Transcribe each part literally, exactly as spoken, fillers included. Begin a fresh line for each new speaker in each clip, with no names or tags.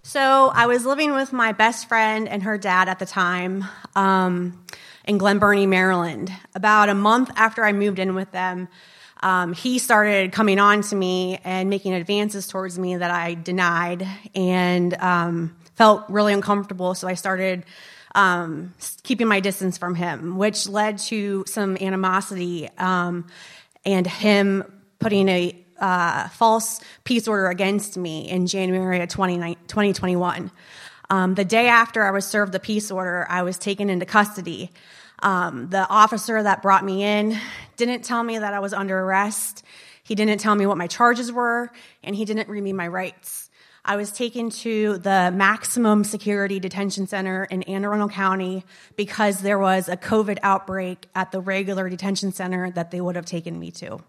So I was living with my best friend and her dad at the time um, in Glen Burnie, Maryland. About a month after I moved in with them, um, he started coming on to me and making advances towards me that I denied and um, felt really uncomfortable. So I started um, keeping my distance from him, which led to some animosity um, and him putting a Uh, false peace order against me in January of twenty twenty-one. Um, the day after I was served the peace order, I was taken into custody. Um, the officer that brought me in didn't tell me that I was under arrest. He didn't tell me what my charges were, and he didn't read me my rights. I was taken to the maximum security detention center in Anne Arundel County because there was a COVID outbreak at the regular detention center that they would have taken me to.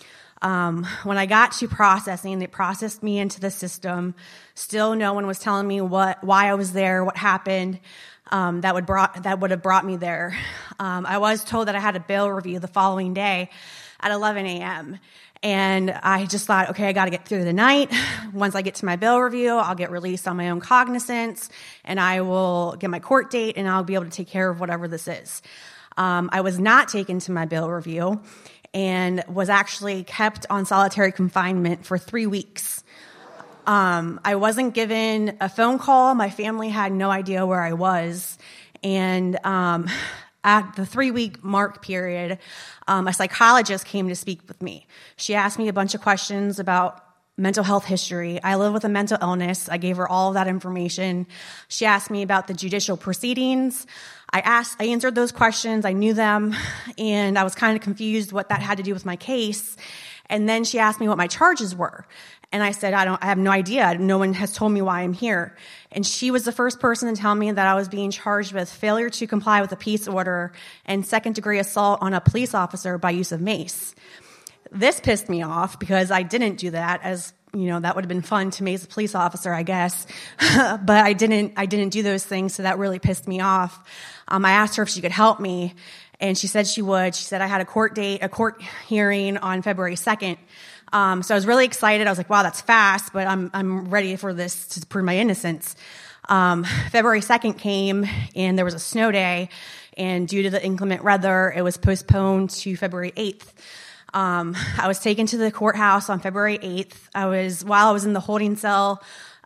Um, when I got to processing, they processed me into the system. Still, no one was telling me what, why I was there, what happened, um, that would brought, that would have brought me there. Um, I was told that I had a bail review the following day at eleven a.m. And I just thought, okay, I got to get through the night. Once I get to my bail review, I'll get released on my own cognizance, and I will get my court date, and I'll be able to take care of whatever this is. Um, I was not taken to my bail review, and was actually kept on solitary confinement for three weeks. Um, I wasn't given a phone call. My family had no idea where I was. And um, at the three-week mark period, um, a psychologist came to speak with me. She asked me a bunch of questions about mental health history. I live with a mental illness. I gave her all of that information. She asked me about the judicial proceedings. I asked, I answered those questions. I knew them, and I was kind of confused what that had to do with my case. And then she asked me what my charges were. And I said, I don't, I have no idea. No one has told me why I'm here. And she was the first person to tell me that I was being charged with failure to comply with a peace order and second degree assault on a police officer by use of mace. This pissed me off because I didn't do that, as you know, that would have been fun to mace a police officer, I guess. But I didn't, I didn't do those things. So that really pissed me off. Um, I asked her if she could help me, and she said she would. She said I had a court date, a court hearing on February second. Um, so I was really excited. I was like, wow, that's fast, but I'm, I'm ready for this to prove my innocence. Um, February second came, and there was a snow day, and due to the inclement weather, it was postponed to February eighth. Um, I was taken to the courthouse on February eighth. I was, while I was in the holding cell,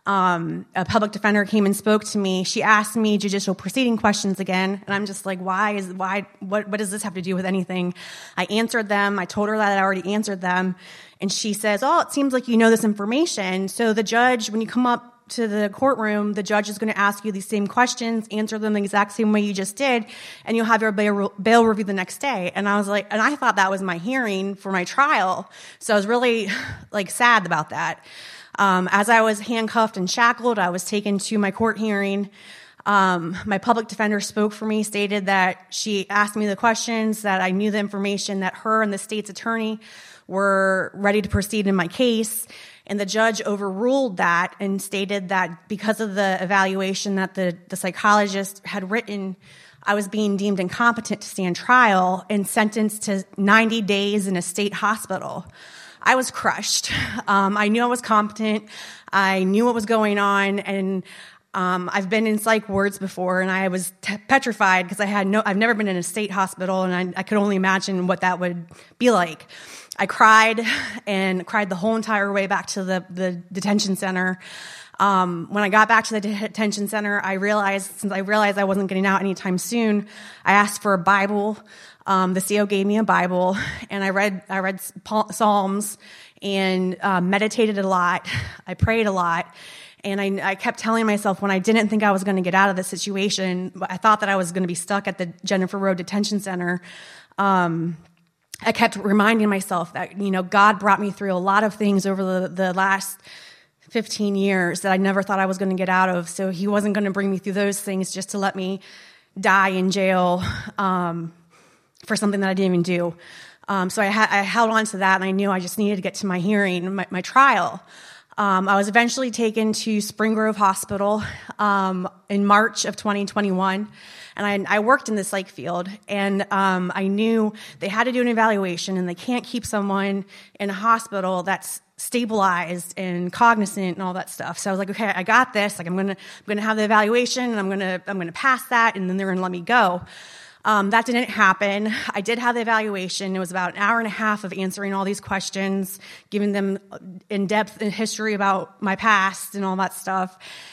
um, a public defender came and spoke to me. She asked me judicial proceeding questions again, and I'm just like, why is, why, what, what does this have to do with anything? I answered them. I told her that I already answered them, and she says, oh, it seems like you know this information. So the judge, when you come up to the courtroom, the judge is going to ask you these same questions, answer them the exact same way you just did, and you'll have your bail, bail review the next day. And I was like, and I thought that was my hearing for my trial. So I was really like sad about that. Um, as I was handcuffed and shackled, I was taken to my court hearing. Um, my public defender spoke for me, stated that she asked me the questions, that I knew the information, that her and the state's attorney were ready to proceed in my case. And the judge overruled that and stated that because of the evaluation that the, the psychologist had written, I was being deemed incompetent to stand trial and sentenced to ninety days in a state hospital. I was crushed. Um, I knew I was competent. I knew what was going on. And um, I've been in psych wards before, and I was t- petrified because I had no, I've never been in a state hospital, and I, I could only imagine what that would be like. I cried and cried the whole entire way back to the, the detention center. Um, when I got back to the detention center, I realized, since I realized I wasn't getting out anytime soon, I asked for a Bible. Um, the C O gave me a Bible, and I read, I read Psalms and uh, meditated a lot. I prayed a lot. And I, I kept telling myself, when I didn't think I was going to get out of this situation, I thought that I was going to be stuck at the Jennifer Road Detention Center. Um, I kept reminding myself that, you know, God brought me through a lot of things over the, the last fifteen years that I never thought I was going to get out of. So he wasn't going to bring me through those things just to let me die in jail um, for something that I didn't even do. Um, so I, ha- I held on to that, and I knew I just needed to get to my hearing, my, my trial. Um, I was eventually taken to Spring Grove Hospital um, in March of twenty twenty-one. And I, I worked in the psych field, and um, I knew they had to do an evaluation, and they can't keep someone in a hospital that's stabilized and cognizant and all that stuff. So I was like, okay, I got this. Like I'm gonna, I'm gonna have the evaluation, and I'm gonna, I'm gonna pass that, and then they're gonna let me go. Um, that didn't happen. I did have the evaluation. It was about an hour and a half of answering all these questions, giving them in-depth history about my past and all that stuff.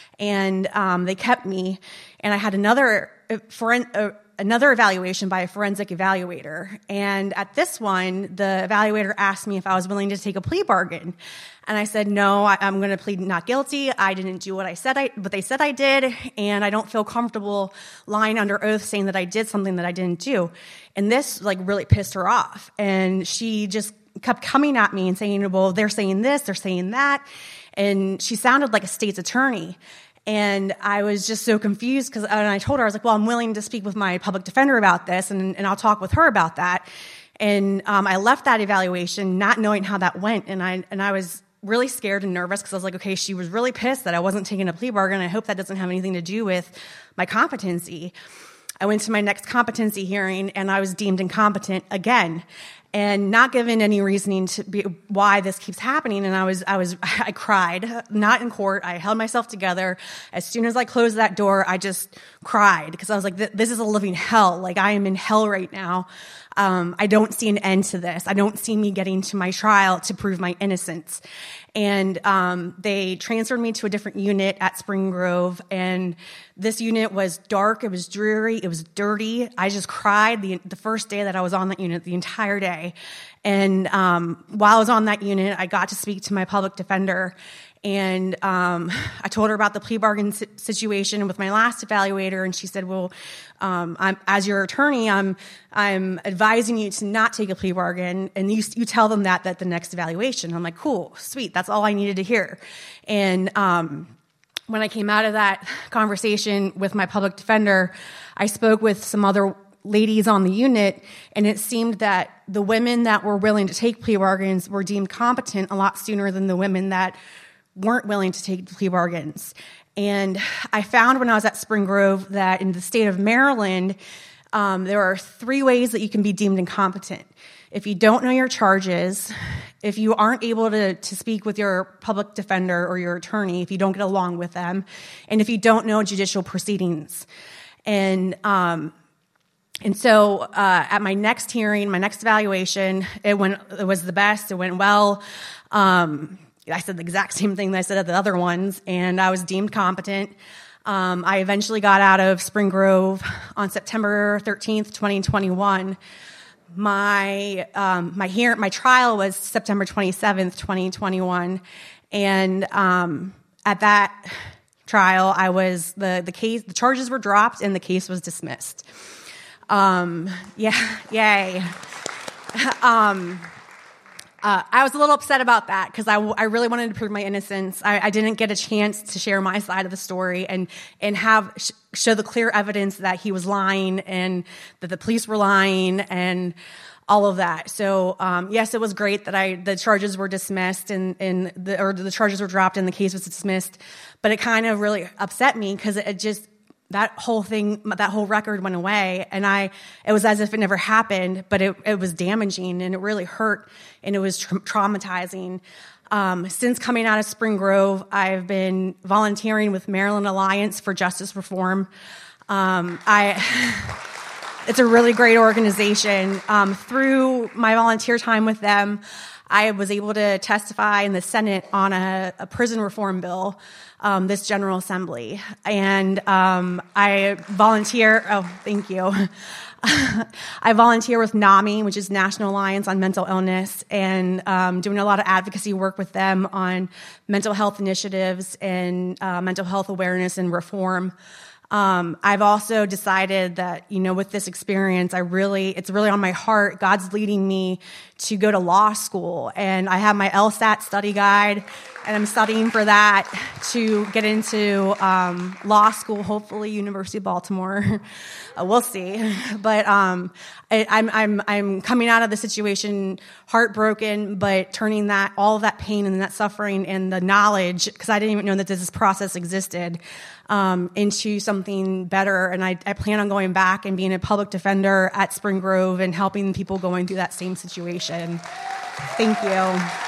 And um, they kept me. And I had another foren- uh, another evaluation by a forensic evaluator. And at this one, the evaluator asked me if I was willing to take a plea bargain. And I said, no, I, I'm going to plead not guilty. I didn't do what I said I, what they said I did, and I don't feel comfortable lying under oath saying that I did something that I didn't do. And this like really pissed her off, and she just kept coming at me and saying, well, they're saying this, they're saying that, and she sounded like a state's attorney. And I was just so confused because, and I told her, I was like, well, I'm willing to speak with my public defender about this, and, and I'll talk with her about that. And um, I left that evaluation not knowing how that went, and I and I was really scared and nervous because I was like, okay, she was really pissed that I wasn't taking a plea bargain. I hope that doesn't have anything to do with my competency. I went to my next competency hearing, and I was deemed incompetent again, and not given any reasoning to be why this keeps happening. And I was, I was, I cried, not in court. I held myself together. As soon as I closed that door, I just cried because I was like, this is a living hell. Like, I am in hell right now. Um, I don't see an end to this. I don't see me getting to my trial to prove my innocence. And um, they transferred me to a different unit at Spring Grove, and this unit was dark, it was dreary, it was dirty. I just cried the, the first day that I was on that unit, the entire day. And um, while I was on that unit, I got to speak to my public defender, and um, I told her about the plea bargain situation with my last evaluator, and she said, well, um, I'm, as your attorney, I'm I'm advising you to not take a plea bargain, and you, you tell them that at the next evaluation. I'm like, cool, sweet, that's all I needed to hear. And um, when I came out of that conversation with my public defender, I spoke with some other ladies on the unit, and it seemed that the women that were willing to take plea bargains were deemed competent a lot sooner than the women that weren't willing to take plea bargains. And I found when I was at Spring Grove that in the state of Maryland, um, there are three ways that you can be deemed incompetent. If you don't know your charges, if you aren't able to, to speak with your public defender or your attorney, if you don't get along with them, and if you don't know judicial proceedings. And um, and so uh, at my next hearing, my next evaluation, it went. It was the best. It went well. Um, I said the exact same thing that I said at the other ones, and I was deemed competent. Um, I eventually got out of Spring Grove on September thirteenth, twenty twenty-one. My um, my hear my trial was September twenty-seventh, twenty twenty-one, and um, at that trial, I was the the case the charges were dropped and the case was dismissed. Um, yeah, yay. um, Uh, I was a little upset about that because I, I really wanted to prove my innocence. I, I didn't get a chance to share my side of the story and and have sh- show the clear evidence that he was lying and that the police were lying and all of that. So um, yes, it was great that I the charges were dismissed and and the or the charges were dropped and the case was dismissed. But it kind of really upset me because it just. That whole thing, that whole record went away, and I, it was as if it never happened, but it, it was damaging, and it really hurt, and it was tra- traumatizing. Um, since coming out of Spring Grove, I've been volunteering with Maryland Alliance for Justice Reform. Um, I, it's a really great organization. Um, through my volunteer time with them, I was able to testify in the Senate on a, a prison reform bill, um, this General Assembly. And um, I volunteer, oh, thank you. I volunteer with NAMI, which is National Alliance on Mental Illness, and um, doing a lot of advocacy work with them on mental health initiatives and uh, mental health awareness and reform. Um, I've also decided that, you know, with this experience, I really, it's really on my heart. God's leading me to go to law school, and I have my LSAT study guide, and I'm studying for that to get into um, law school, hopefully University of Baltimore. uh, we'll see. But um, I, I'm I'm I'm coming out of the situation heartbroken, but turning that all of that pain and that suffering and the knowledge, because I didn't even know that this process existed, um, into something better. And I, I plan on going back and being a public defender at Spring Grove and helping people going through that same situation. Thank you.